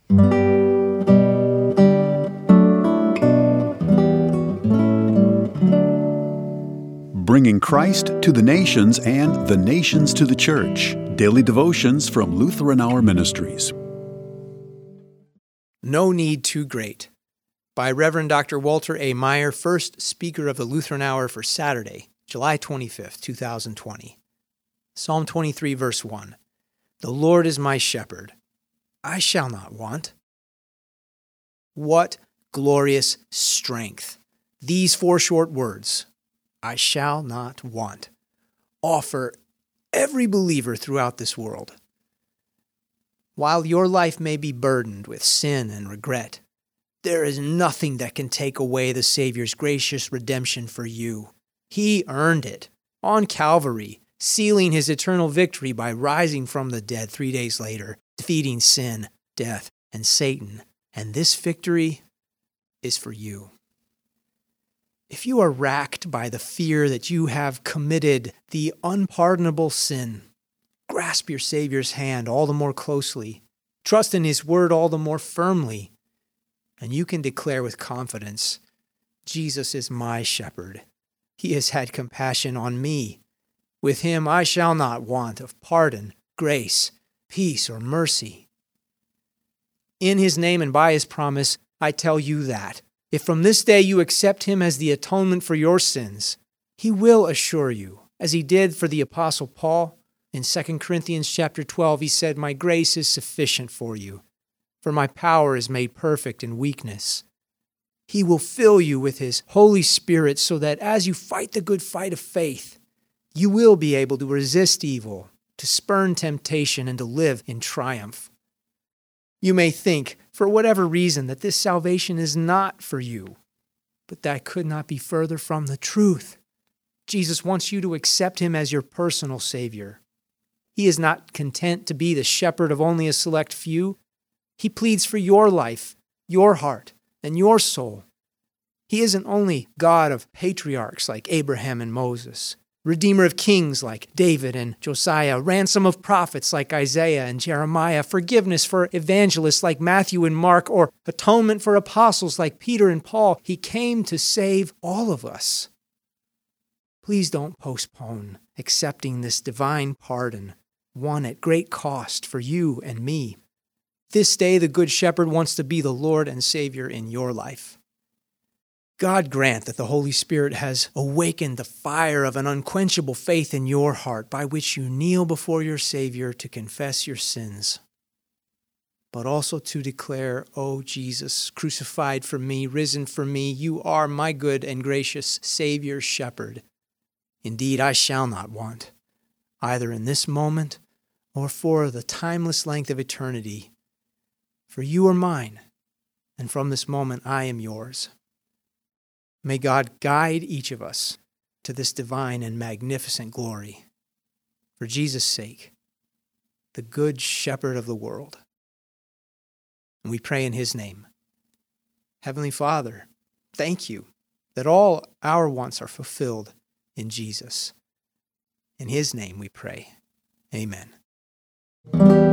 Bringing Christ to the nations and the nations to the church. Daily devotions from Lutheran Hour Ministries. No Need Too Great by Reverend Dr. Walter A. Meyer, first speaker of the Lutheran Hour for Saturday, July 25th, 2020. Psalm 23, verse 1. The Lord is my shepherd. I shall not want. What glorious strength these four short words, I shall not want, offer every believer throughout this world. While your life may be burdened with sin and regret, there is nothing that can take away the Savior's gracious redemption for you. He earned it on Calvary, sealing his eternal victory by rising from the dead 3 days later, defeating sin, death, and Satan. And this victory is for you. If you are racked by the fear that you have committed the unpardonable sin, grasp your Savior's hand all the more closely, trust in his word all the more firmly, and you can declare with confidence, Jesus is my shepherd. He has had compassion on me. With him I shall not want of pardon, grace, peace, or mercy. In his name and by his promise, I tell you that if from this day you accept him as the atonement for your sins, he will assure you, as he did for the Apostle Paul. In 2 Corinthians chapter 12, he said, My grace is sufficient for you, for my power is made perfect in weakness. He will fill you with his Holy Spirit so that as you fight the good fight of faith, you will be able to resist evil, to spurn temptation, and to live in triumph. You may think, for whatever reason, that this salvation is not for you, but that could not be further from the truth. Jesus wants you to accept him as your personal Savior. He is not content to be the shepherd of only a select few. He pleads for your life, your heart, and your soul. He isn't only God of patriarchs like Abraham and Moses, Redeemer of kings like David and Josiah, ransom of prophets like Isaiah and Jeremiah, forgiveness for evangelists like Matthew and Mark, or atonement for apostles like Peter and Paul. He came to save all of us. Please don't postpone accepting this divine pardon, won at great cost for you and me. This day, the Good Shepherd wants to be the Lord and Savior in your life. God grant that the Holy Spirit has awakened the fire of an unquenchable faith in your heart by which you kneel before your Savior to confess your sins, but also to declare, O Jesus, crucified for me, risen for me, you are my good and gracious Savior, Shepherd. Indeed, I shall not want, either in this moment or for the timeless length of eternity, for you are mine, and from this moment I am yours. May God guide each of us to this divine and magnificent glory. For Jesus' sake, the Good Shepherd of the world. And we pray in his name. Heavenly Father, thank you that all our wants are fulfilled in Jesus. In his name we pray. Amen.